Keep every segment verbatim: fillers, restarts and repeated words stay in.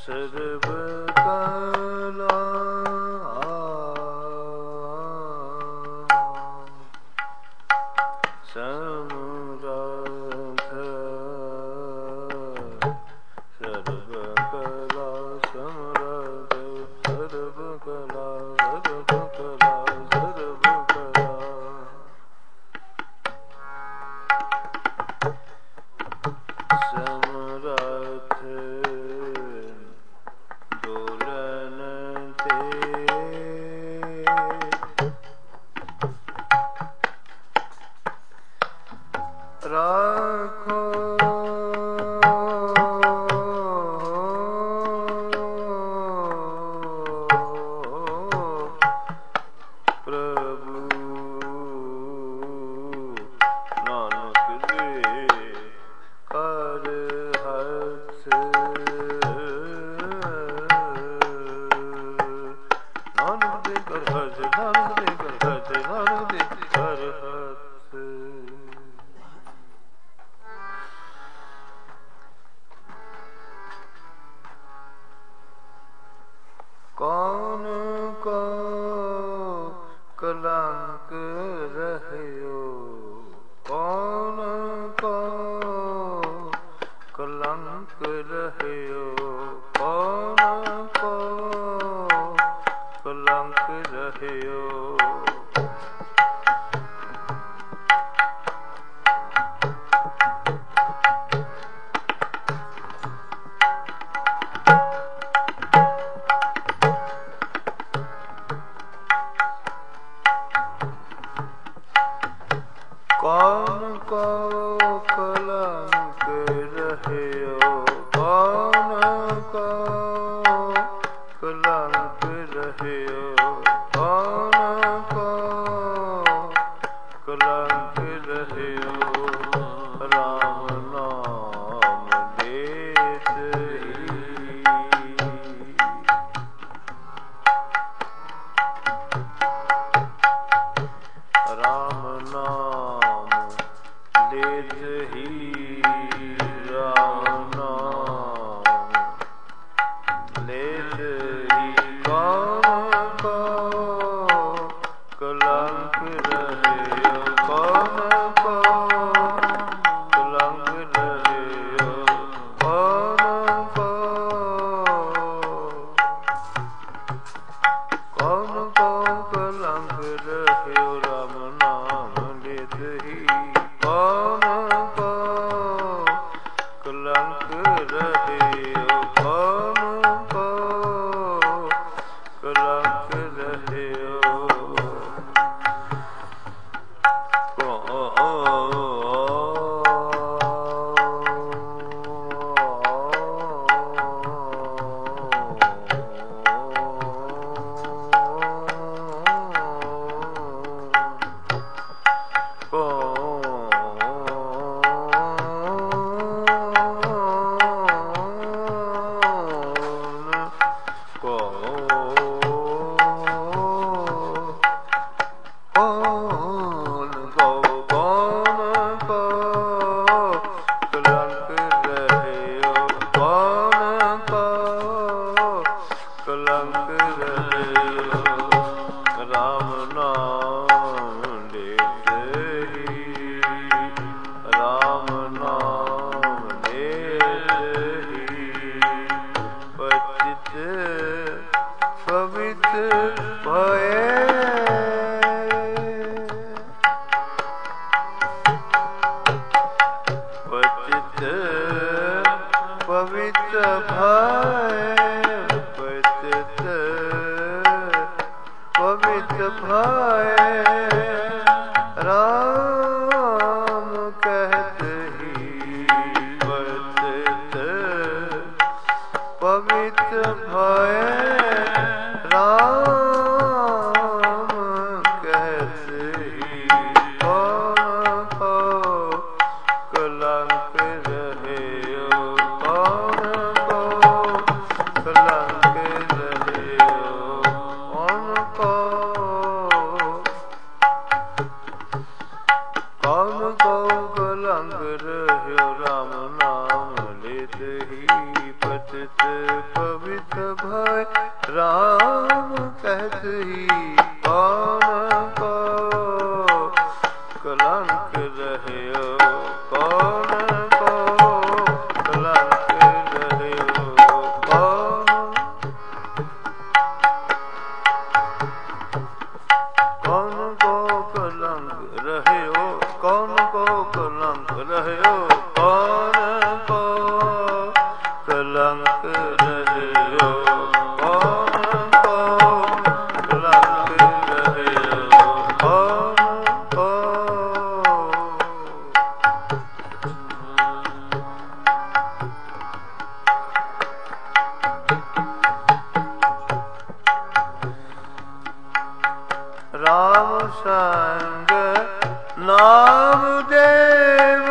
ਸਰਬ ਕਲਾ ਸਮਰੱਥ ਸਰਬ ਕਲਾ ਸਮਰੱਥ ਸਰਬ ਕਲਾ ਸਰਬ ਕਲਾ ਸਰਬ ਕਲਾ ਸਮਰੱਥ ਦੋਲਨ ਤੇ ਰਾਖੋ ਪ੍ਰਭੂ ਨਾਨਕ ਦੇ ਕਰ ਹੱਥ ਨਾਨਕ ਦੇ ਕਰ ਹੱਥ ਨਾਨਕ ਦੇ ਕਰ ਹੱਥ ਨਾਨਕ ਦੇ ਕਰ ਹੱਥ ਕੌਣ ਕੋ ਕਲੰਕ ਰਹਿਓ ਕੌਣ ਕੋ ਕਲੰਕ ਰਹਿਓ ਕੌਣ ਕੋ ਕਲੰਕ ਰਹਿਓ ਕੌਣ ਕੋ ਕਲੰਕ ਰਹਿਓ ਕੌਣ ਕੋ ਕਲੰਕ ਰਹਿਓ ਕੌਣ ਕੋ ਕਲੰਕ ਰਹਿਓ ਰਾਮ ਨਾਮ ਦੇਤ ਹੀ ਰਾਮ ਨਾਮ ਲੇਤ ਹੀ ਰਾਮ ਨਾਮ ਲੇਤ ਹੀ ਕੌਣ ਕੋ ਕਲੰਕ ਰਹਿਓ ਕੌਣ ਕੋ ਕਲੰਕ ਰਹਿਓ ਕੌਣ ਕੋ ਕੌਣ ਕੋ ਕਲੰਕ ਰਹਿਓ ਰਾਮ ਨਾਮ ਲੇਤ ਹੀ ਕੌਣ ਕੋ ਕਲੰਕ ਰਹਿਓ ਕੌਣ ਕੋ ਕਲੰਕ ਰਹਿਓ ਰਹਿਓ ਰਾਮ ਨਾਮ ਲਿਤ ਹੀ ਪਤਿਤ पवित भय राम कहत ही कौन को कलंक रहयो कौन को कलंक रहयो कौन कौन को कलंक रहयो कौन को कलंक रहयो कौन को कलंक रहयो कौन को कलंक रहयो कौन को राम संग नाम देव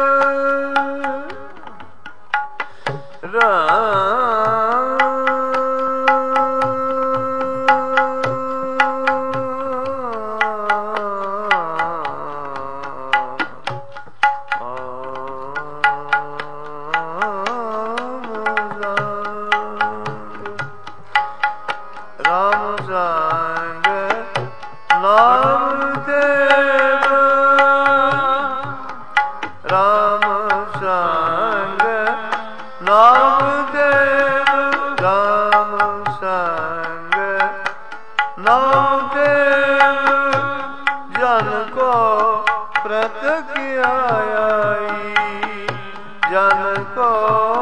राम संग नाम देव राम संग नाम देव राम संग नाम देव जन को प्रत्यक्षाई जन को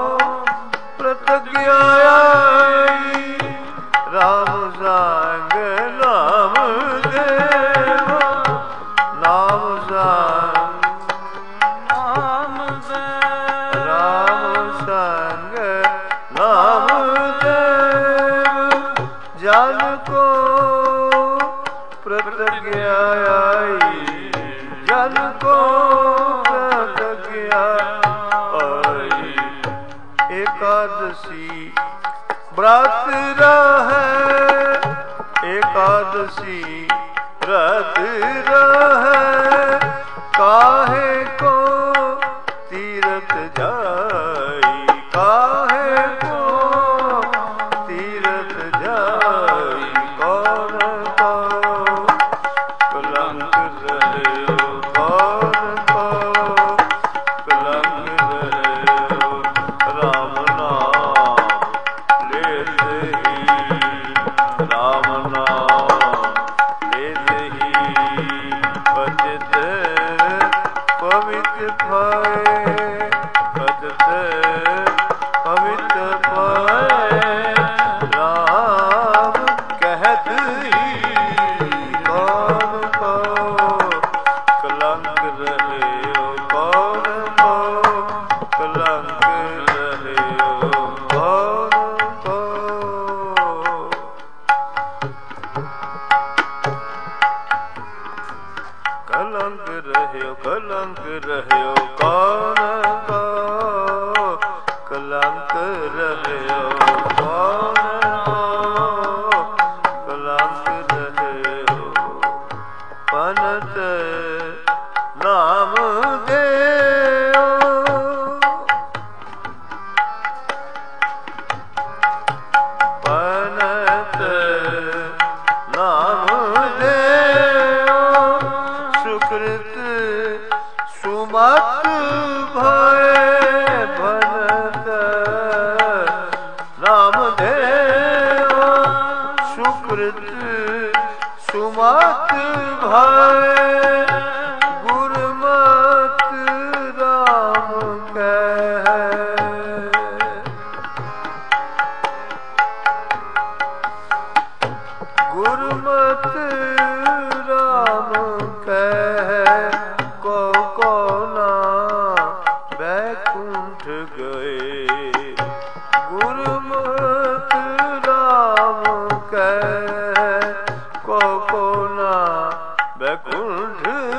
प्रत्यक्षाई राम संग नाम देव नाम संग नाम देव राम संग नाम देव जन को प्रत्यक्षाई जन को प्रत्यक्षाई एकादशी व्रत रहे एकादशी व्रत रहे काहे को तीरथ जाई काहे को तीरथ जाई कौन को कलंक रहयो कौन को कलंक रहयो राम नाम लेते ही राम नाम लेते ही भजत पवित्र भय भजत पवित्र भय राम कहत ही कौन को कलंक रहयो कौन को कलंक रहयो कौन को कलंक रहयो कलंक रहयो कौन को कलंक रहयो कौन को कलंक रहयो पनत नाम देयो पनत नाम देयो सुकृत सुमत भय भनत नाम देव सुकृत सुमत भय गुरमत राम कह गुरमत राम कह को को ना बैकुंठ गए गुरमत राम कह को को ना बैकुंठ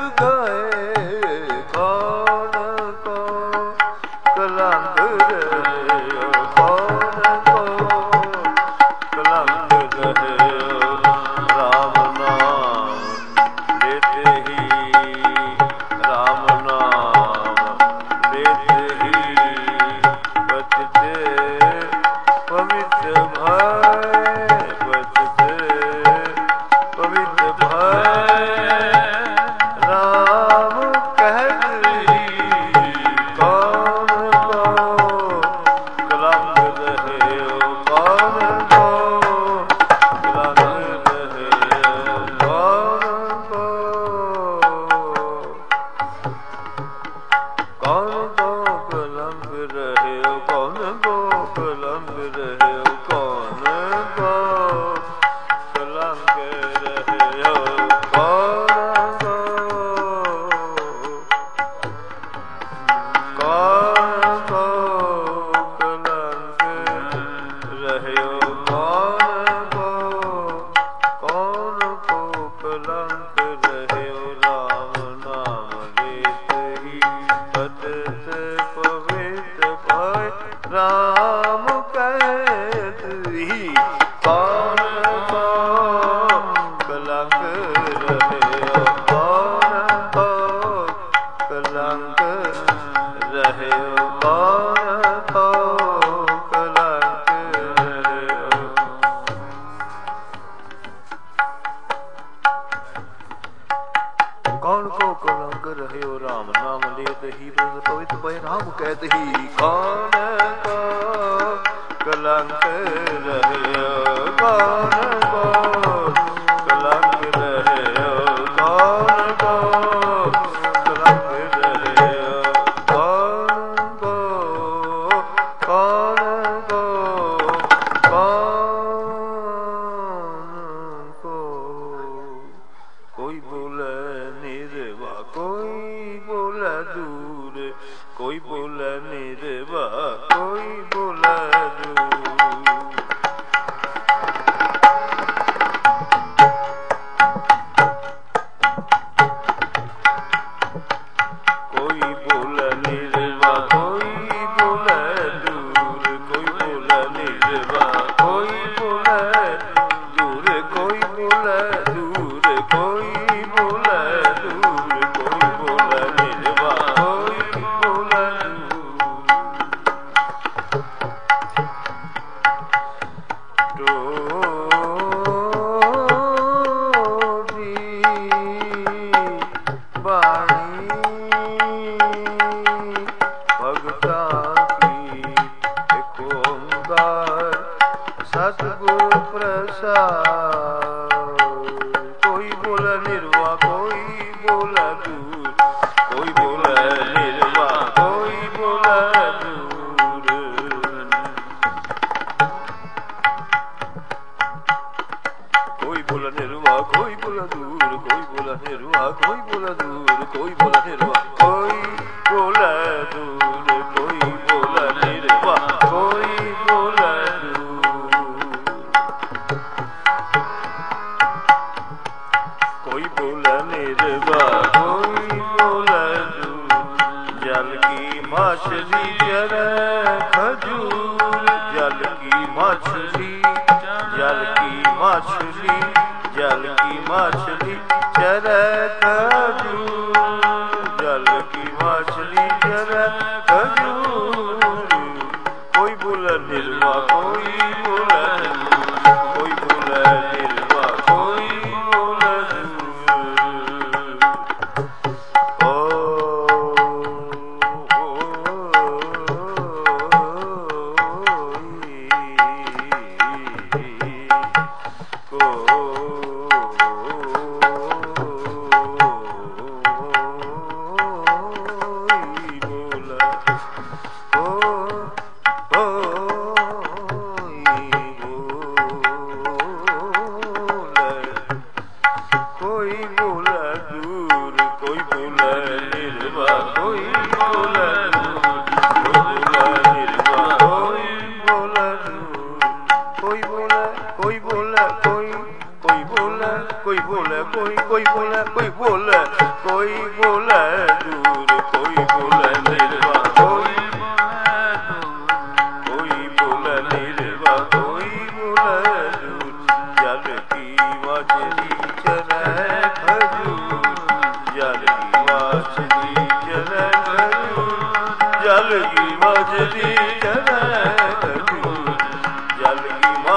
जल की मछली चले खजूर, जल की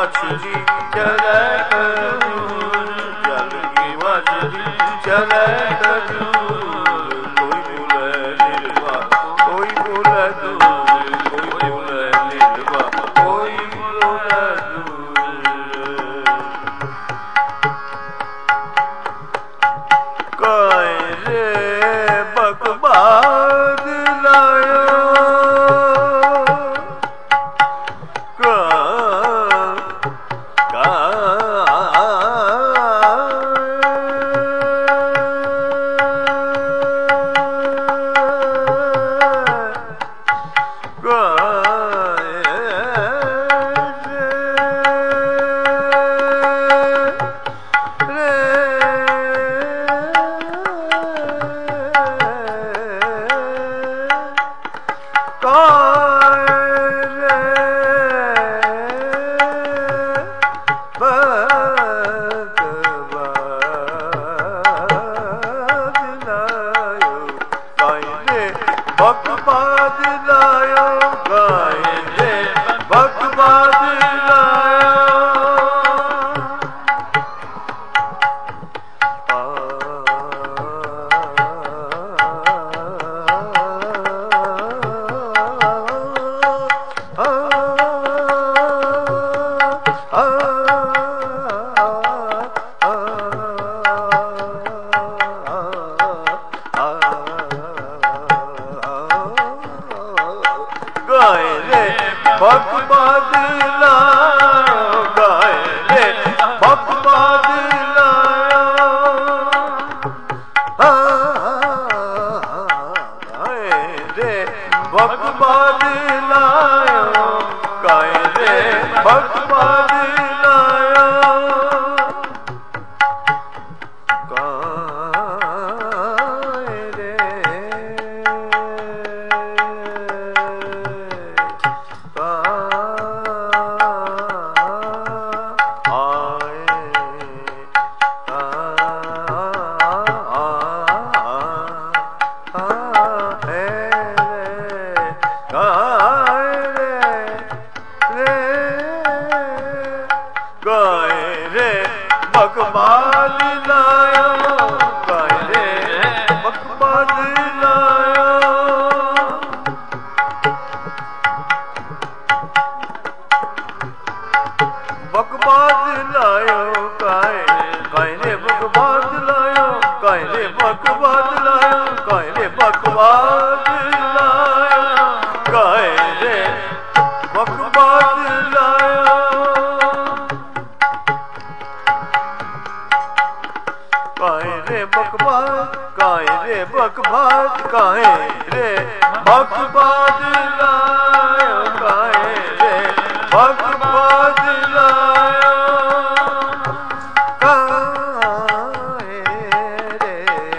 मछली चले खजूर, जल की मछली चले खजूर, कोई बोले निर्वा कोई बोले दूर, कोई बोले निर्वा कोई बोले दूर। काय रे बकबाद लाया, बकबाद लायो गाय रे बकबाद लायो। गाय रे बकबाद लायो, गाय रे बकबाद लायो, गाय रे बकबाद लायो, गाय रे बकबाद लायो। गाय रे गाय रे बकबाद लायो, गाय रे बकबाद लायो। बकबाद लायो गाय, गाय रे बकबाद लायो, गाय रे बकबाद लायो, गाय रे बकबाद लायो, गाय रे बकबाद लायो। गाय रे बकबाद, गाय रे बकबाद, गाय रे बकबाद लायो, गाय रे बकबाद लायो। गाय रे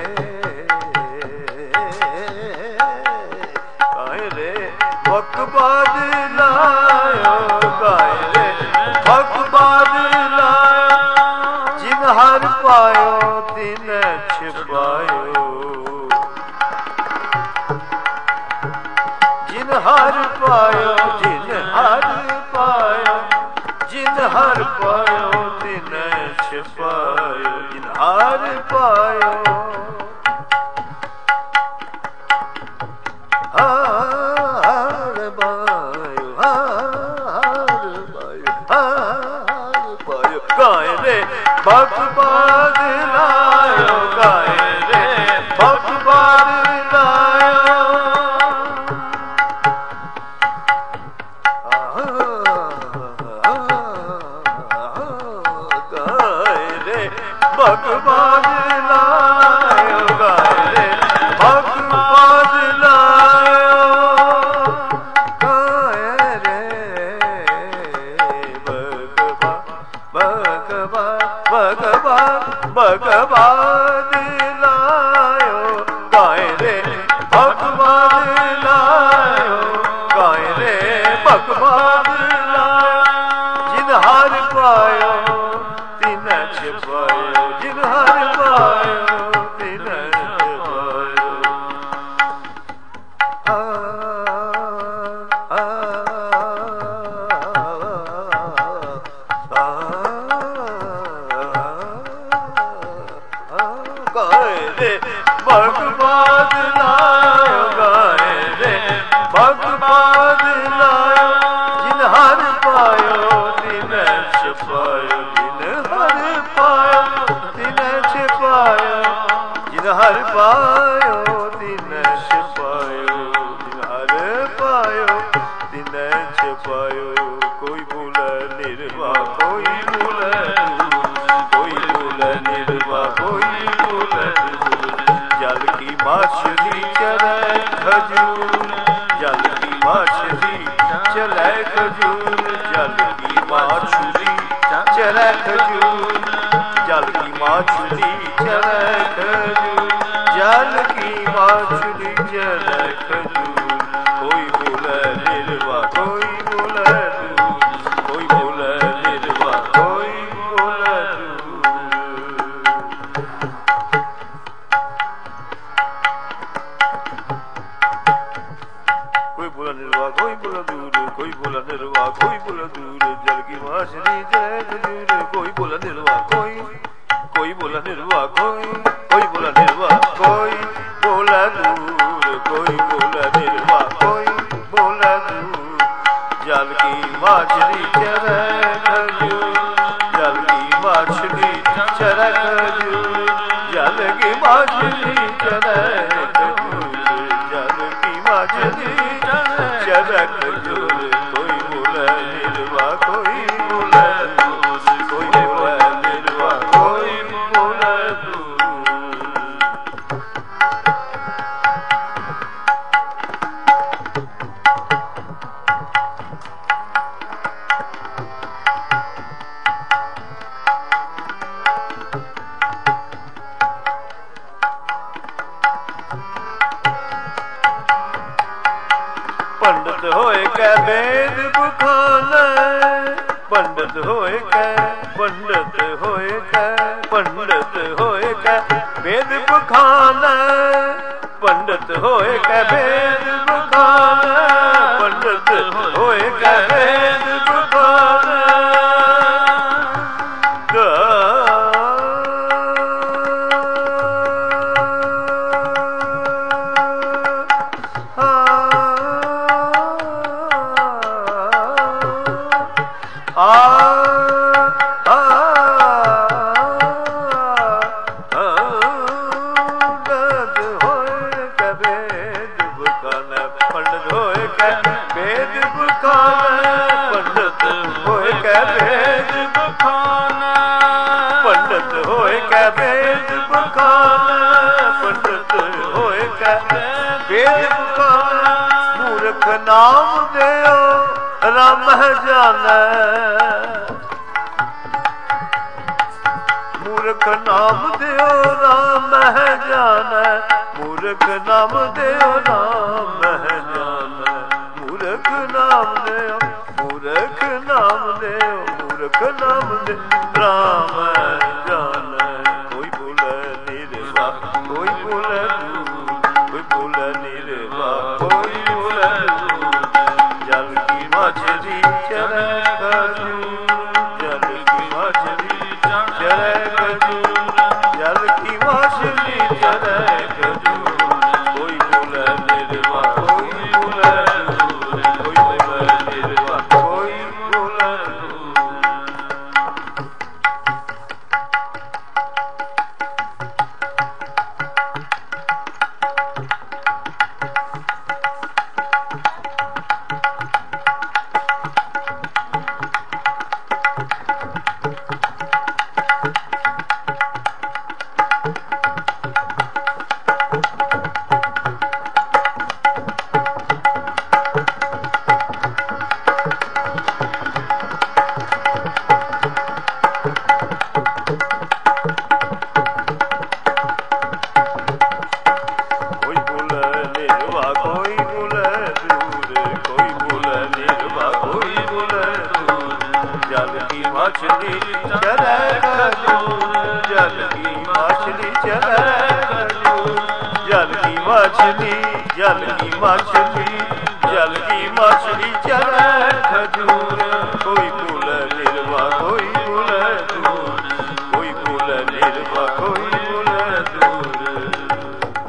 गाय रे बकबाद लायो, गाय रे बकबाद लायो। जिन हर पायो तिन छिपायो, जिन हर पायो जिन हर पायो, जिन हर पायो तिन छिपायो, जिन हर पायो हार पायो, हार पायो, हार पायो। गाय रे बकबाद लायो, गाय रे बकबाद लायो। गाय रे बकबाद लायो, गाय रे बकबाद लायो। गाय रे बकबाद बकबाद बकबाद लायो, गाय रे बकबाद लायो, गाय रे बकबाद लायो। जिन हार पायो तिन छिपायो, जिन हार पायो तिन छिपायो। ਭਗਵਾਨ ਲਾਇਓ ਗਾਏ ਰੇ ਭਗਵਾਨ ਲਾਇਓ ਜਿਨ ਹਰ ਪਾਇਓ ਤਿਨ ਛਪਾਇਓ ਜਿਨ ਹਰ ਪਾਇਓ ਤਿਨ ਛਪਾਇਓ ਜਿਨ ਹਰ ਪਾਇਓ ਤਿਨ ਛਪਾਇਓ ਜਿਨ ਹਰ ਪਾਇਓ ਤਿਨ ਛਪਾਇਓ ਕੋਈ ਭੂਲ ਨਿਰਵਾ ਕੋਈ ਭੂਲ ਕੋਈ ਭੂਲ ਨਿਰਵਾ ਕੋਈ ਭੂਲ ਜਲ ਕੀ ਮਾਛਲੀ ਚਲੇ ਖਜੂਰ ਜਲ ਕੀ ਮਾਛਲੀ ਚਲੇ ਖਜੂਰ ਜਲ ਕੀ ਮਾਛਲੀ ਚਲੇ ਖਜੂਰ ਜਲ ਕੀ ਮਾਛਲੀ ਚਲੇ ਖਜੂਰ ਜਲ ਕੀ ਮਾਛਲੀ ਚਲੇ ਖਜੂਰ ਕੋਈ ਭੂਲ ਨਿਰਵਾ ਕੋਈ ਭੂਲ ਕੋਈ ਭੂਲ ਨਿਰਵਾ ਕੋਈ ਭੂਲ ਕੋਈ ਭੂਲ ਨਿਰਵਾ ਕੋਈ ਭੂਲ ਦੂਰ ਕੋਈ ਭੂਲ ਨਿਰਵਾ ਕੋਈ ਭੂਲ ਦੂਰ ਜਲ ਕੀ ਮਾਛਲੀ ਜੈ ਖਜੂਰ ਕੋਈ ਭੂਲ ਨਿਰਵਾ ਕੋਈ ਕੋਈ ਭੂਲ ਨਿਰਵਾ ਕੋਈ ਕੋਈ ਭੂਲ ਨਿਰਵਾ ਕੋਈ ਭੂਲ ਦੂਰ ਕੋਈ ਭੂਲ ਨਿਰਵਾ ਕੋਈ ਭੂਲ ਦੂਰ ਜਲ ਕੀ ਮਾਛਲੀ ਚਰੈ ਖਜੂਰ ਜਲ ਕੀ ਮਾਛਲੀ ਚਰੈ ਖਜੂਰ ਜਲ ਕੀ ਮਾਛਲੀ ਚਰੈ ਖਜੂਰ ਜਲ ਕੀ ਮਾਛਲੀ ਚਰੈ ਖਜੂਰ ਕੋਈ ਭੂਲ ਨਿਰਵਾ ਕੋਈ ਭੂਲ ਦੂਰ ਕੋਈ ਭੂਲ ਨਿਰਵਾ ਕੋਈ ਭੂਲ ਦੂਰ ਪੰਡਤ ਹੋਏ ਕੈ ਵੇਦ ਬਖਾਨੈ ਪੰਡਤ ਹੋਏ ਕੈ ਪੰਡਤ ਹੋਏ ਕੈ ਪੰਡਤ ਹੋਏ ਕੈ ਵੇਦ ਬਖਾਨੈ ਪੰਡਤ ਹੋਏ ਕੈ ਵੇਦ ਬਖਾਨੈ ਪੰਡਤ ਹੋਏ ਕੈ ਵੇਦ ਬਖਾਨੈ ਮੂਰਖ ਨਾਮ ਦਿਓ ਰਾਮ ਜਾਣੈ ਮੂਰਖ ਨਾਮ ਦਿਓ ਰਾਮ ਜਾਣੈ ਮੂਰਖ ਨਾਮ ਦਿਓ ਰਾਮ ਜਾਣੈ ਮੂਰਖ ਨਾਮ ਦਿਓ ਮੂਰਖ ਨਾਮ ਦਿਓ ਮੂਰਖ ਨਾਮ ਦੇ ਰਾਮ ਜਾਣੈ ਕੋਈ ਭੂਲ ਨਿਰਵਾ ਕੋਈ ਭੂਲ ਕੋਈ ਭੂਲ ਨਿਰਵਾ ਕੋਈ ਭੂਲ ਜਲ ਕੀ ਮਾਛਲੀ ਚਰੈ ਖਜੂਰ ਜਲ ਕੀ ਮਾਛਲੀ ਚਰੈ ਖਜੂਰ ਜਲ ਕੀ ਮਾਛਲੀ ਚਰੈ ਖਜੂਰ ਕੋਈ ਭੂਲ ਨਿਰਵਾ ਕੋਈ ਭੂਲ ਕੋਈ ਭੂਲ ਨਿਰਵਾ ਕੋਈ ਭੂਲ ਮਾਛਲੀ ਚਰੈ ਖਜੂਰ ਜਲ ਕੀ ਮਾਛਲੀ ਚਰੈ ਖਜੂਰ ਜਲ ਕੀ ਮਾਛਲੀ ਜਲ ਕੀ ਮਾਛਲੀ ਜਲ ਕੀ ਮਾਛਲੀ ਚਰੈ ਖਜੂਰ ਕੋਈ ਭੂਲ ਨਿਰਵਾ ਕੋਈ ਭੂਲ ਦੂਰ ਕੋਈ ਭੂਲ ਨਿਰਵਾ ਕੋਈ ਭੂਲ ਦੂਰ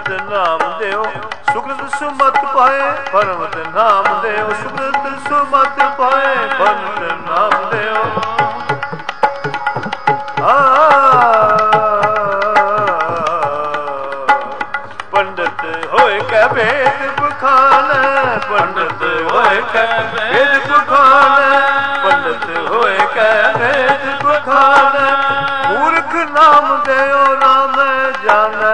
परमत नाम देव सुकृत सुमत पाए परमत नाम देव सुकृत सुमत पाए परमत नाम देव पंडित होए कै वेद बखान पंडित होए कै वेद बखान पंडित होए कै वेद बखान मूर्ख नाम देओ नाम जाने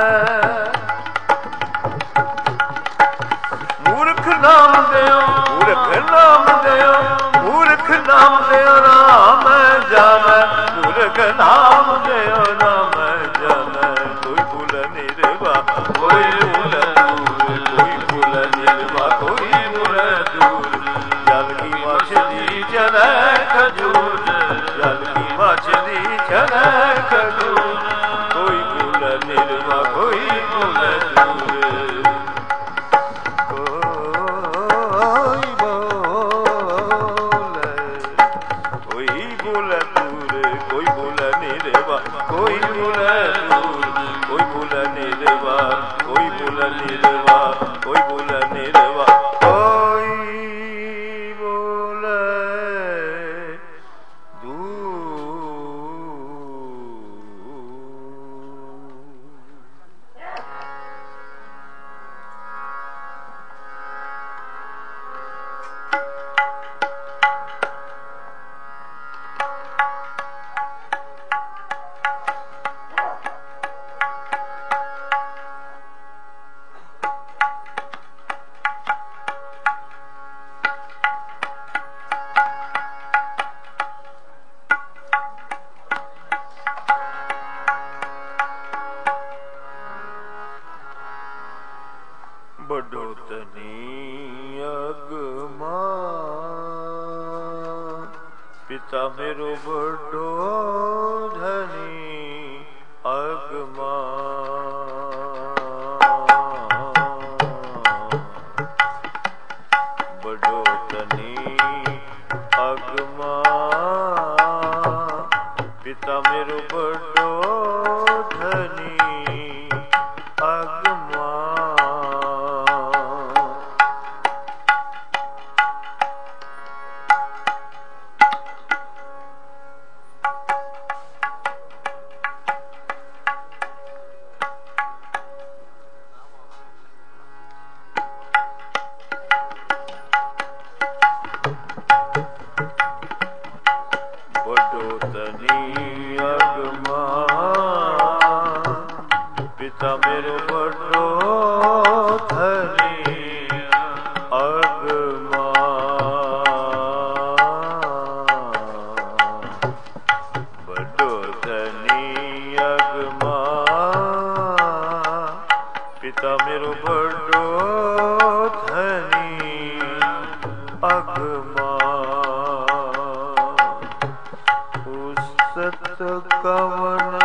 मूर्ख नाम देओ मूर्ख नाम देओ मूर्ख नाम देओ नाम जाने मूर्ख नाम देओ नाम जाने कोई भूल निर्वा कोई भूल दूर कोई भूल निर्वा कोई भूल दूर जल की मछली चले खजूर जल की मछली चले खजूर कोई भूल निर्वा कोई भूल दूर कोई भूल दूर कोई भूल निर्वा कोई भूल दूर कोई भूल निर्वा कोई भूल निर्वा कोई भूल निर्वा कोई भूल पिता मेरो बड़ो धनी अगमा बड़ो धनी अगमा पिता मेरो बड़ो धनी अगमा पिता मेरो बड़ो धनी अगमा बड़ो धनी अगमा पिता मेरो बड़ो धनी अगमा सत कवन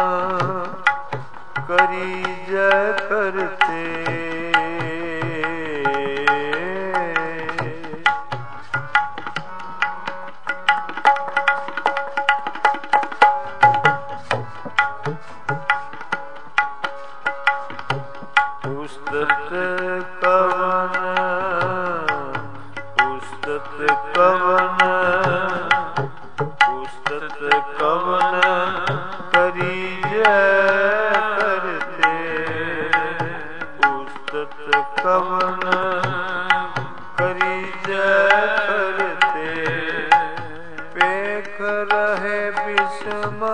करी जय करते उस्तत कवन उस्तत कवन उस्तत कवन करी जय करते उस्तत कवन करी जय करते पेख रहे विषमा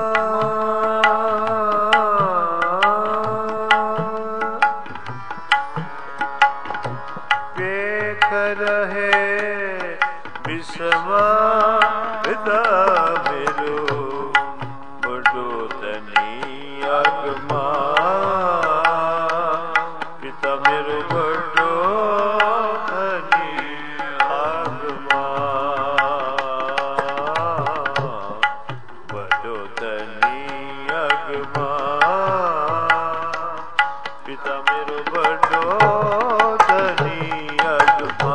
पेख रहे विषमा पिता मेरो बड़ो धनी अगमा पिता मेरो बड़ो धनी अगमा बड़ो धनी अगमा पिता मेरो बड़ो धनी अगमा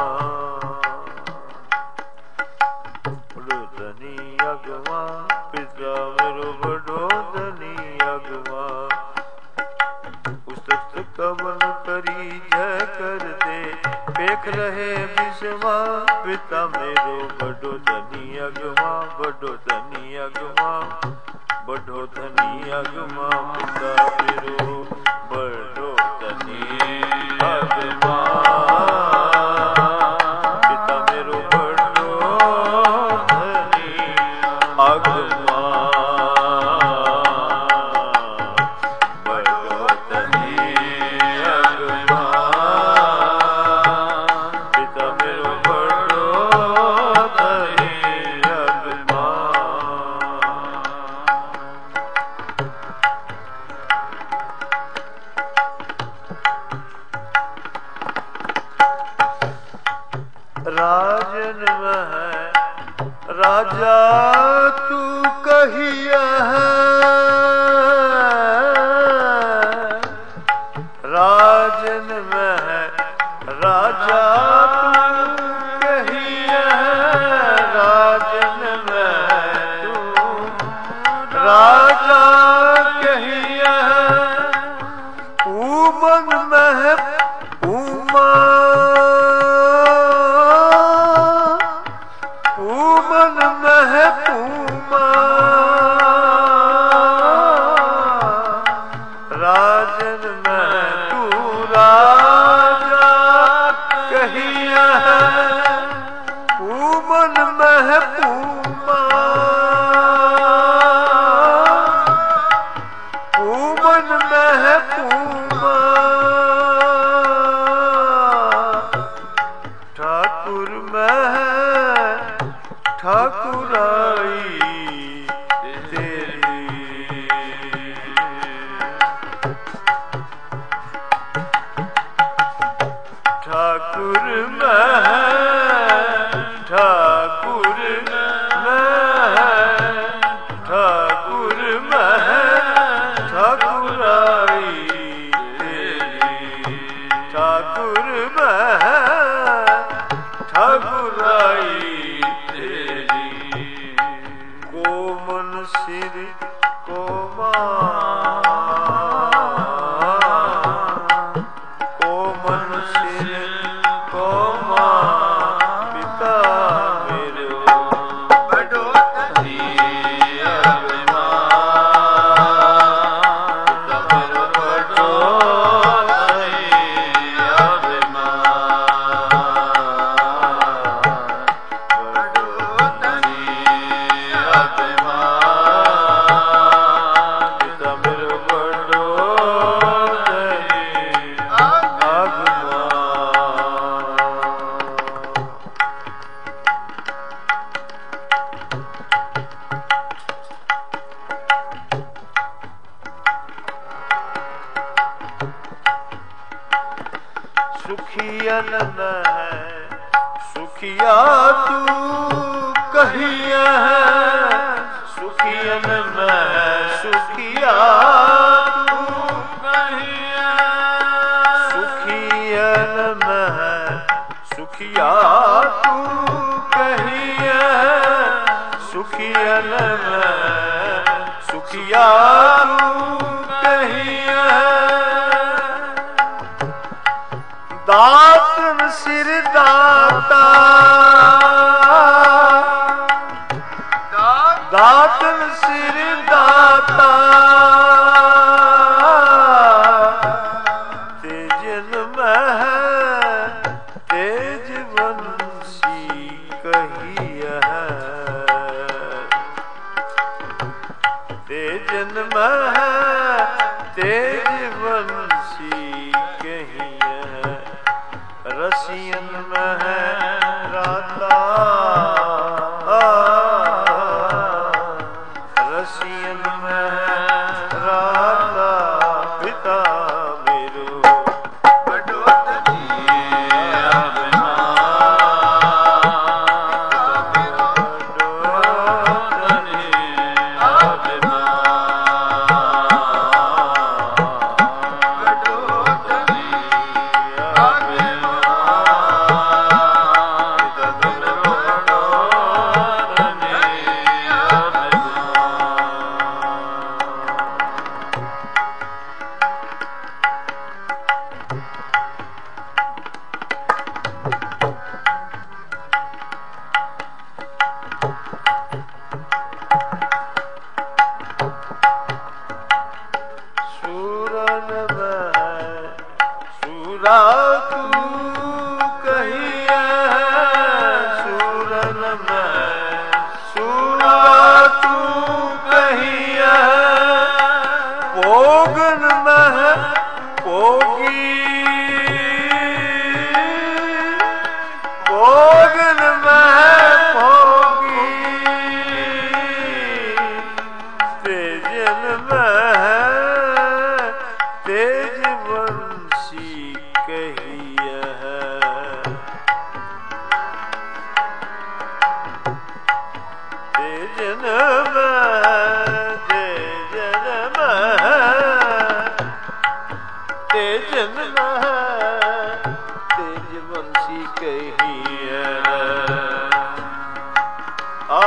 बड़ो धनी अगमा पिता मेरो बड़ो धनी अगमा उस्तत कवन करी जय कर दे पेख रहे विषमा पिता मेरो बड़ो धनी अगमा बड़ो धनी अगमा बड़ो धनी अगमा पिता मेरो बड़ो धनी अगमा पिता मेरो बड़ो धनी अगमा राजन वह राजा तू कहिया राजन वह राजा तू कहिया राजन वह तू राजा कहिया उमन मह उमा मन मह पूमा राजन मह तू राजा कहिया पूमन मह पूमा पूमन मह पूमा ठाकुर मह ठाकुराई तेरी ठाकुर मैं ठाकुर मैं ठाकुर मैं ठाकुराई तेरी ठाकुर मैं ठाकुराई कोमन सिर कोमा कोमन सिर कोमा पिता मेरो बड़ो धनी अगमा पिता मेरो बड़ो धनी अगमा बड़ो धनी अगमा पिता मेरो बड़ो धनी अगमा सुखियन न है सुखिया तू कहिया सुखियन न है सुखिया तू कहिया सुखियन न है सुखिया तू कहिया सुखियन न है सुखिया तू कहिया दातन सिर दाता दातन सिर दाता तेजन मह तेज वंशी कहिया तेजन मह तेज वंशी कहिया रसियन मह राता रसियन मह राता पिता मेरो बड़ो धनी अगमा बड़ो धनी अगमा बड़ो धनी अगमा सूरा तू कहिए सूरन में सूरा तू कहिए पोगन में पोगी पोगन में पोगी तेजन में तेज वंशी कहिए तेजन में तेजन में तेजन में तेज वंशी कहिए आ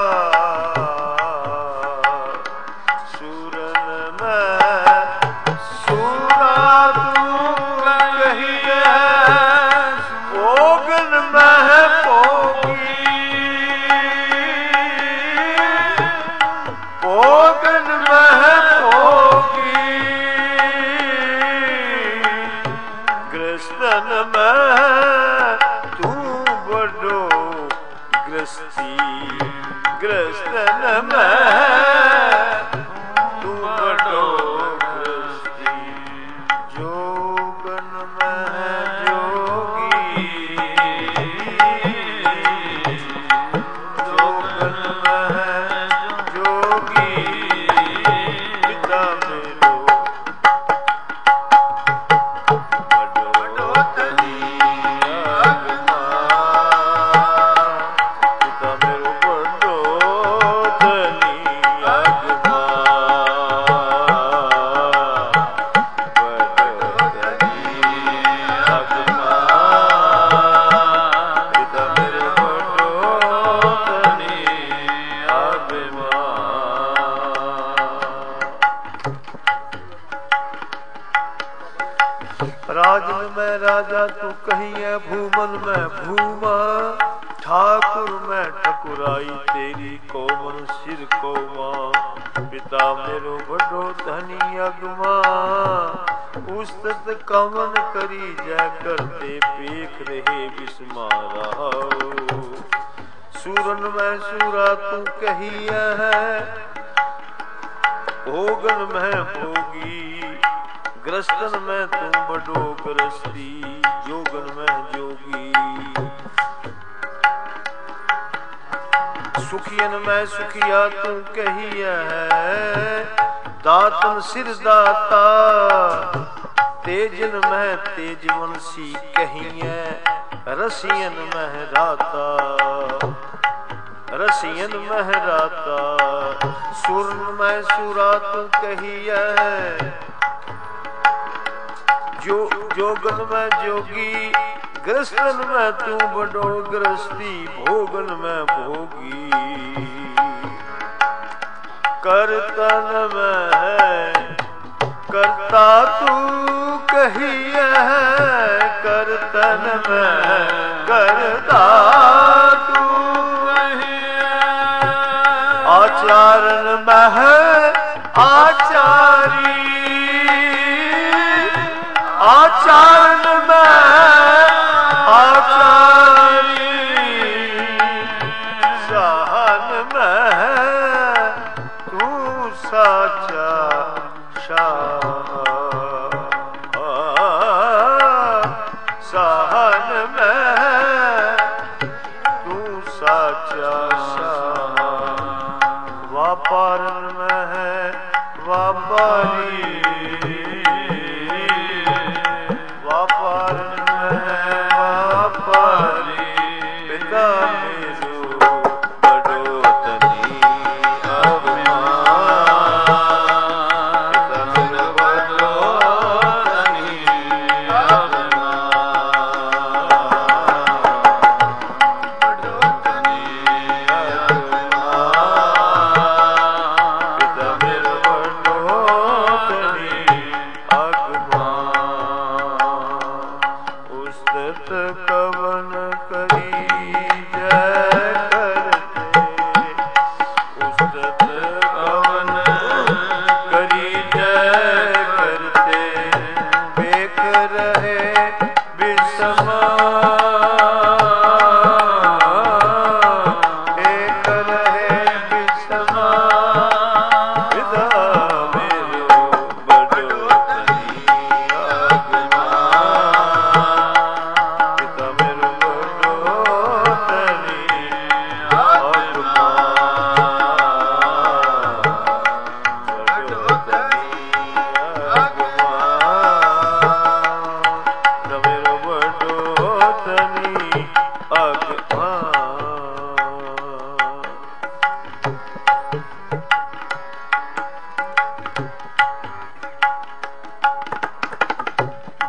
सूरन में सूरा तू कहिए पोगन में पोगी पोगन में पोगी ग्रस्तन में तू बड़ो ग्रस्ती ग्रस्तन में तू बड़ो ग्रस्ती जोगन में जोगी जोगन में जोगी पिता मेरो बड़ो तनी आगमा पिता मेरो बड़ो तनी आगमा बड़ो तनी आगमा पिता मेरो बड़ो तनी आगमा राजन में राजा तू कहिए भूमन में भूमा ठाकुर में ठकुराई तेरी कोमन सिर कोमा पिता मेरो बड़ो धनी अगमा उस्तत कमन करी जय करते पेख रहे बिस्मारा सूरन में सूरा तू कहिए भोगन में भोगी ग्रस्तन में तुम बड़ो ग्रस्ती जोगन में जोगी सुखियन में सुखिया तू कहिए दातन सिर दाता तेजन में तेजवंशी कहिए रसियन में राता रसियन में राता सुरन में सुरा तू कहिए जो जोगन में जोगी ग्रस्तन में तू बड़ो ग्रस्ती भोगन में भोगी करतन में है करता तू कहिए करतन में करता तू आचारण में है आचारी आचारण में आचारी सहन में तू साचा शाह सहन में तू साचा शाह व्यापारन में है व्यापारी पिता मेरो बड़ो तनी आगमा पिता मेरो बड़ो तनी आगमा बड़ो तनी आगमा पिता मेरो बड़ो तनी आगमा उस्तत कवन करी जय करते उस्तत कवन करी जय करते बेख रहे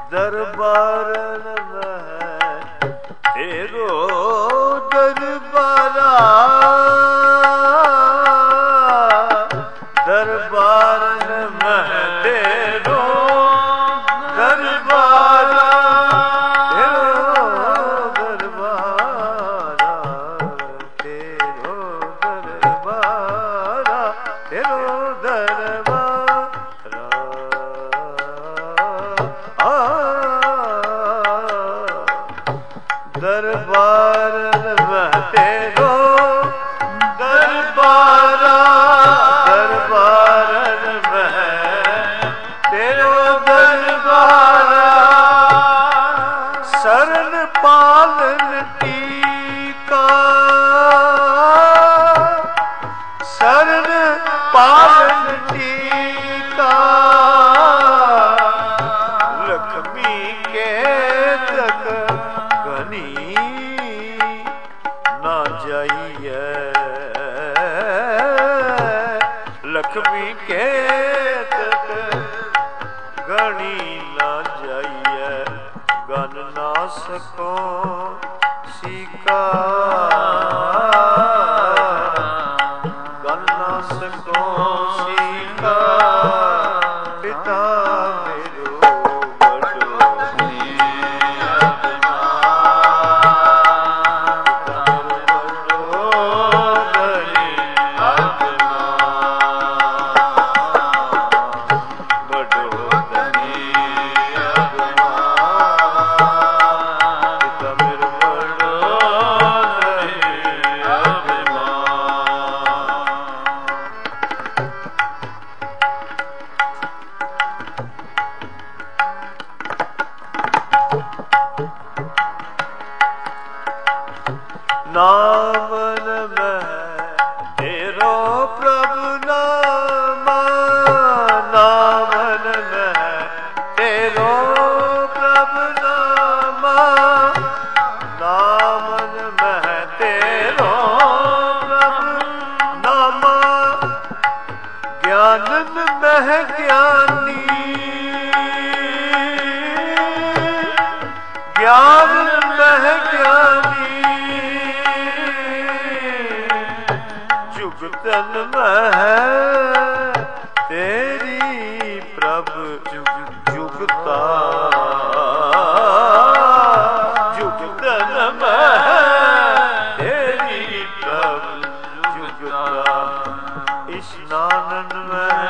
दरबारन में तेरो दरबारा दरबारन में तेरो दरबारा तेरो दरबारा तेरो दरबारा तेरो दरबारा आ दरबारन में तेरो दरबारा दरबारन में तेरो दरबारा शरण पालन टीका शरण पालन टीका लक्ष्मी के तक घनी ना जाइए लक्ष्मी के तक घनी ना जाइए गन ना सको सीका गन ना सको सीका पिता मेरो बड़ो नामन में तेरो प्रभु नामा नामन में तेरो प्रभु नामा नामन में तेरो प्रभु नामा ज्ञानन में ज्ञानी ज्ञानन में ज्ञानी जुगतन में है तेरी प्रभु जुग जुगता जुगतन में है तेरी प्रभु जुगता स्नानन में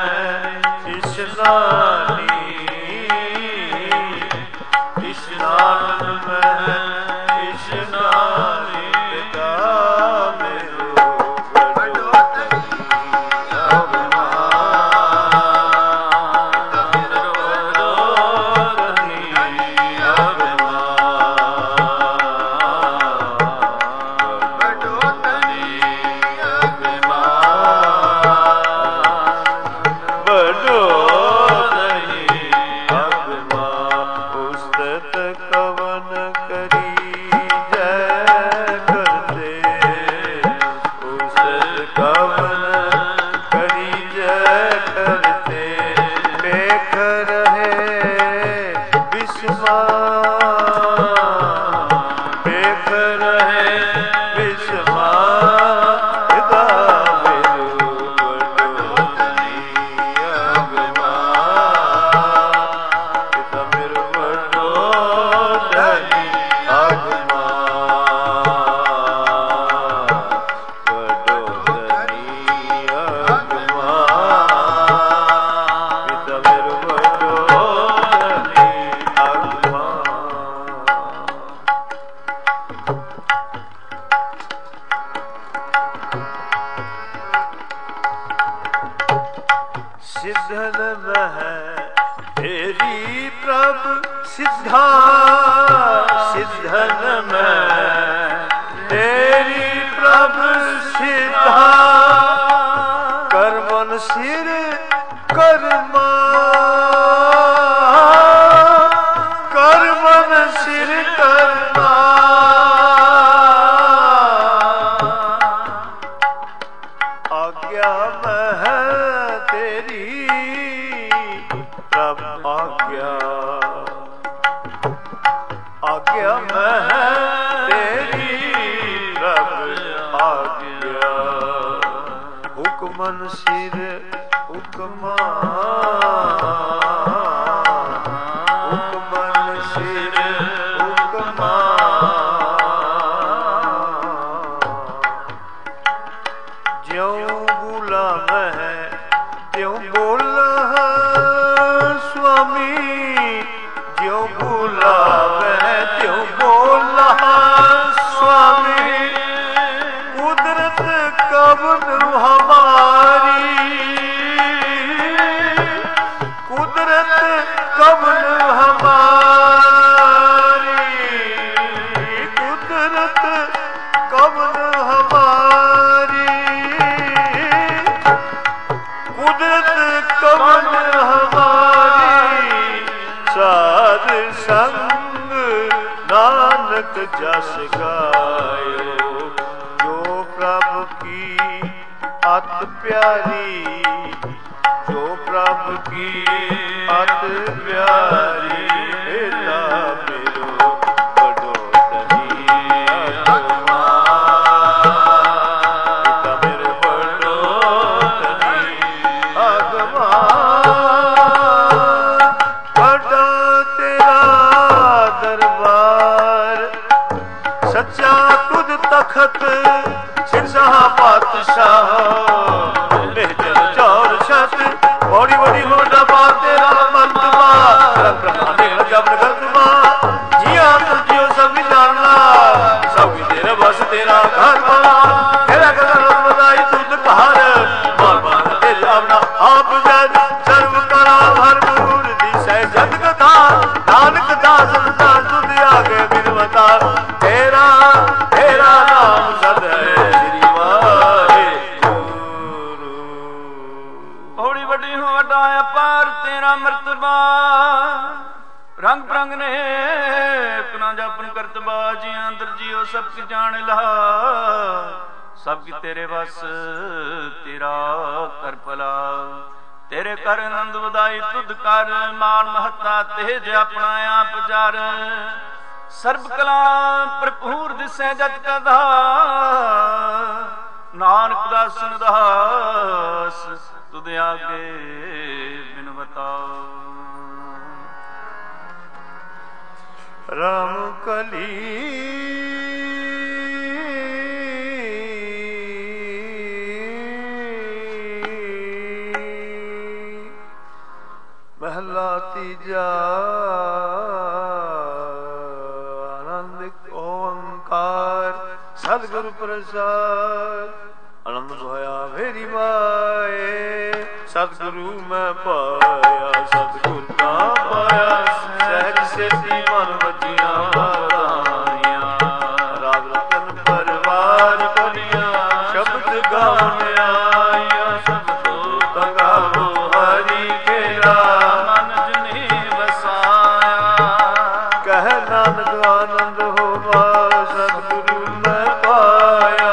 स्नानी स्नानन में स्नानी पिता मेरो सिद्धन में तेरी प्रभु सिद्धा सिद्धन में तेरी प्रभु सिद्धा कर्मन सिर कर्मा कर्मन सिर कर्मा आज्ञा में है तेरी प्रभु आज्ञा ਆਗਿਆ ਮੈਂ ਤੇਰੀ ਪ੍ਰਭ ਆਗਿਆ। ਹੁਕਮਨ ਸਿਰ ਹੁਕਮਾ ਹੁਕਮਨ ਸਿਰ ਹੁਕਮਾ ਜਿਉ ਬੁਲਾਵੈ ਤਿਉ ਬੋਲਾ ਸੁਆਮੀ। ਜਿਉ ਬੁਲਾਵੈ ਤਿਉ ਬੋਲਾ ਸੁਆਮੀ। ਕੁਦਰਤ ਕਵਨ ਹਮਾਰੀ ਕੁਦਰਤ ਕਵਨ ਹਮਾਰੀ ਕੁਦਰਤ ਕਵਨ ਹਮਾਰੀ ਕੁਦਰਤ ਕਵਨ ਹਮਾਰੀ। ਸਾਧ ਸੰਗ ਨਾਨਕ ਜਸ ਗਾਇਓ। ਜੋ ਪ੍ਰਭ ਕੀ ਅਤ ਪਿਆਰੀ ਜੋ ਪ੍ਰਭ ਕੀ ਅਤ ਪਿਆਰੀ। ਇਹਦਾ ਮੇਰੋ ਬੜੋ ਧਨੀ ਆਤਮਾ ਇਹਦਾ ਮੇਰੋ ਬੜੋ ਧਨੀ ਆਤਮਾ। ਵੱਡਾ ਤੇਰਾ ਦਰਬਾਰ ਸੱਚਾ ਤੁਧ ਤਖਤ ਸਿਰਜਾ ਪਾਤਸ਼ਾਹ। ਨਿਹਚਲ ਚੌਰ ਛਤ ਬੜੀ ਬੜੀ ਹੋਡਾ ਪਾ ਤੇਰਾ ਮੰਤਵਾ। ਰਬ ਰਬਾ ਦੇ ਜਬਰ ਗਰਦਮਾ ਜੀਆਂ ਤੁਝਿਓ ਸਭ ਜਾਣਨਾ। ਸਭ ਤੇਰਾ ਬਸ ਤੇਰਾ ਘਰ ਬਣਾ। ਤੇਰਾ ਘਰ ਵਧਾਈ ਤੁਧ ਘਰ ਮਾਰ ਮਾਰ ਤੇਰੇ ਆਪਣਾ ਆਪ ਜਦ ਸਰਵ ਕਰਾ ਹਰ ਮੂਰ ਦੀ ਸਹਿ ਜਗ ਕਥਾ। ਨਾਨਕ ਦਾਸ ਦਾਸ ਤੁਧ ਆਗੇ ਬਿਨਵਤਾ। ਤੇਰਾ ਤੇਰਾ ਨਾਮ ਸਦ ਹੈ ਸ੍ਰੀ ਵਾਹਿਗੁਰੂ। ਬੜੀ ਵੱਡੀ ਹੋ ਵੱਡਾ ਅਪਾਰ ਤੇਰਾ ਮਰਤਬਾ। ਰੰਗ ਬਰੰਗ ਨੇ ਤਨਾ ਜਪਨ ਕਰਤਬਾ। ਜੀ ਅੰਦਰ ਜੀਓ ਸਭ ਕੀ ਜਾਣ ਲਾ। ਸਭ ਕੀ ਤੇਰੇ ਵਸ ਤੇਰਾ ਕਰ ਭਲਾ। ਤੇਰੇ ਕਰ ਆਨੰਦ ਵਧਾਈ ਤੁਧ ਕਰ। ਮਾਨ ਮਹੱਤਾ ਤੇਜ ਆਪਣਾ ਆਪ ਜਰ। ਸਰਬ ਕਲਾ ਭਰਪੂਰ ਦਿਸੈ ਜਤ ਕਦਾ। ਨਾਨਕ ਦਾਸਨ ਦਾਸ ਤੁਧ ਆਗੇ ਬਿਨਵਤਾ। ਰਾਮ ਕਲੀ ਮਹਲਾ ਤੀਜਾ। ਆਨੰਦ ਓੰਕਾਰ ਸਤਿਗੁਰ ਪ੍ਰਸਾਦ। ਆਨੰਦ ਹੋਇਆ ਮੇਰੀ ਮਾਏ ਸਤਿਗੁਰੂ ਮੈਂ ਪਾਇਆ। ਸਤਿਗੁਰ ਦਾ ਪਾਇਆ ਸਹਿਜ ਸੇਤੀ ਮਨ ਵਜੀਆਂ ਵਧਾਈਆਂ। ਰਾਗ ਰਤਨ ਪਰਵਾਰ ਬਲੀਆਂ ਸ਼ਬਦ ਗਾਉਣ ਆਈਆਂ। ਸ਼ਬਦੋ ਤਗਾਵੋ ਹਰੀ ਖੇਲਾ ਮਨ ਜੁਨੀ ਵਸਾਇਆ। ਕਹਿ ਨਾਨਕ ਆਨੰਦ ਹੋਵਾ ਸਤਿਗੁਰੂ ਮੈਂ ਪਾਇਆ।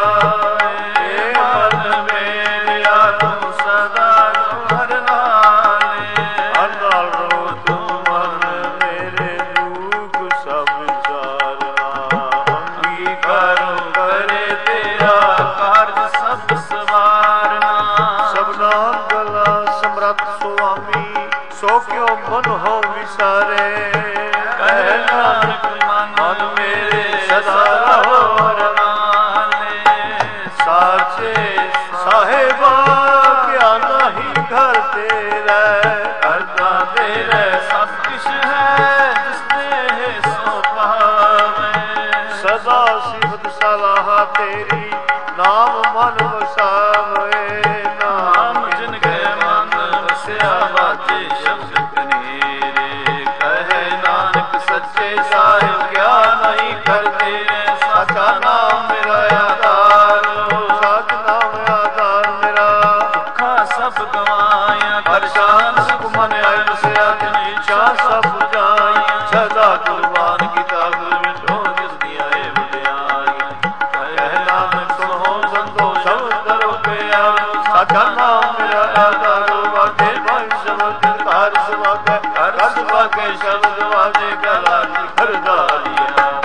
ਸੋ ਕਿਉ ਮਨ ਹੋ ਵਿਸਾਰੇ। ਕਹਿ ਨਾਨਕ ਮਨ ਮੇਰੇ ਸਦਾ ਰਹੋ ਰਮਾਨੇ। ਸਾਚੇ ਸਾਹਿਬਾ ਕਿਆ ਨਹੀਂ ਘਰ ਤੇਰਾ। ਕਰਤਾ ਤੇਰੇ ਸਭ ਕਿਛ ਹੈ ਜਿਸ ਤੇ ਸੋ ਪਾਵੇ। ਸਦਾ ਸਿਫਤ ਸਲਾਹ ਤੇਰੀ ਨਾਮ ਮਨ ਵਸਾਵੇ। ਨਾਮ ਜਿਨ ਕੇ ਮਨ ਵਸਿਆ ਵਾਜੇ ਸ਼ਬਦ ਕਨੇਰੇ। ਕਹੇ ਨਾਨਕ ਸੱਚੇ ਸਾਹਿਬ ਕਿਆ ਨਹੀਂ ਕਰਦੇ। ਸਾਚਾ ਨਾਮ ਮੇਰਾ ਆਧਾਰ ਸਾਚ ਨਾਮ ਆਧਾਰ ਮੇਰਾ। ਦੁੱਖਾਂ ਸਭ ਗਵਾਇਆ ਕਰ ਸ਼ਾਨ ਸੁਖ ਮਨ ਆਇ ਵਸਿਆ। ਤਿਨ ਇੱਛਾ ਸਭ ਜਾਈ ਸਦਾ ਕੁਰਬਾਨ ਕੀਤਾ ਗੁਰ ਮਿਟੋ ਜਿਸ ਦੀਆਂ ਇਹ ਵਡਿਆਈ। ਕਹਿ ਨਾਨਕ ਸੁਣੋ ਸੰਤੋ ਸਭ ਕਰੋ ਪਿਆਰ। ਸਾਚਾ ਨਾਮ ਮੇਰਾ ਆਧਾਰ ਵਾਜੇ ਭਾਈ ਸ਼ਬਦ ਘਰ ਸਵਾਗੈ। ਘਰ ਸਵਾਗੈ ਸ਼ਬਦ ਵਾਜੇ ਗਲਾ ਹਰਦਾਰੀਆ।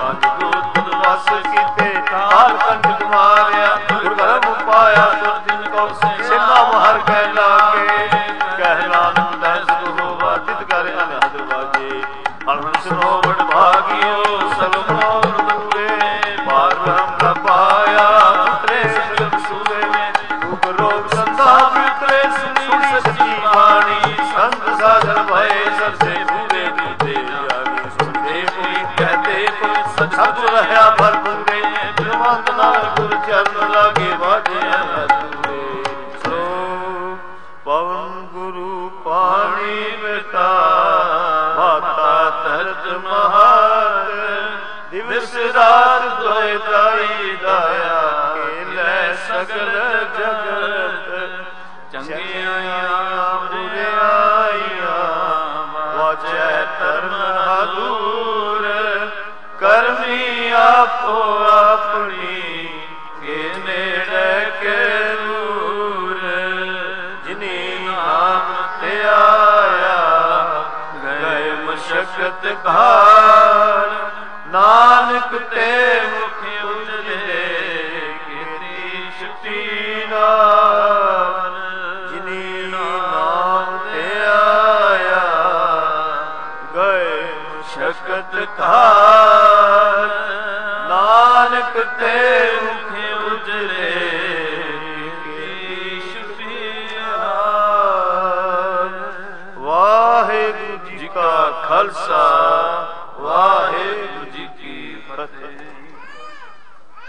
ਮਾਰ ਕੰਠ ਮਾਰਿਆ ਦੁਰਗਮ ਪਾਇਆ ਤੁਰ ਦਿਨ ਕੋ ਸਿੰਘਾ ਮਹਰ ਕਹਿ ਲਾਗੇ ਕਹਿ ਨਾਨਕ ਦਸ ਹੋਵਾ ਤਿਤ ਕਰ ਅਨਹਦ ਵਾਜੇ ਅਨੰਦ ਸੁਨੋ ਵਡ ਭਾਗਿਓ ਸਲਮੋ ਦੂਰੇ ਮਾਰ ਬ੍ਰਹਮ ਦਾ ਪਾਇਆ ਉਤਰੇ ਸਗਲ ਸੂਰੇ ਦੁਖ ਰੋਗ ਸੰਤਾਪ ਉਤਰੇ ਸੁਣੀ ਸੱਚੀ ਬਾਣੀ ਸੰਤ ਸਾਧਨ ਭਏ ਸਰਸੇ ਪੂਰੇ ਦੀਤੇ ਜਾਨੀ ਸੁਣਦੇ ਕੋਈ ਕਹਤੇ ਕੋਈ ਸਭ ਰਹਾ ਭਰ ਭੁਰੇ ਜਵੰਤ ਨਾਲ ਗੁਰ ਚਰਨ ਲਾਗੇ ਵਾਜੇ ਅਨਹਦ ਸੋ ਪਵਨ ਗੁਰੂ ਪਾਣੀ ਵਿਤਾ ਮਾਤਾ ਧਰਤ ਮਹਾਤ ਦਿਵਸ ਰਾਤ ਦੋਇ ਦਾਈ ਦਾਇਆ ਲੈ ਸਗਲ ਜਗਤ ਚੰਗਿਆਈਆਂ ਬੁਰਿਆਈਆਂ ਵਾਚੈ ਧਰਮ ਹਦੂਰ ਕਰਮੀ ਆਪੋ ਆਪਣੀ ਕੇ ਨੇੜੇ ਕੇ ਦੂਰ ਜਿਨੀ ਨਾਮ ਤੇ ਆਇਆ ਗਏ ਮਸ਼ਕਤ ਘਾਰ ਨਾਨਕ ਤੇ ਮੁਖ ਉਜਲੇ ਕੀਤੀ ਸ਼ਕਤੀ ਨਾਲ ਜਿਨੀ ਨਾਮ ਤੇ ਆਇਆ ਗਏ ਮਸ਼ਕਤ ਘਾਰ ਨਾਨਕ ਤੇ ਮੁਖ ਉਜਲੇ ਕੀਤੀ ਸ਼ਕਤੀ ਨਾਲ। ਵਾਹਿਗੁਰੂ ਜੀ ਕਾ ਖਾਲਸਾ ਵਾਹਿਗੁਰੂ ਜੀ ਕੀ ਫਤਿਹ।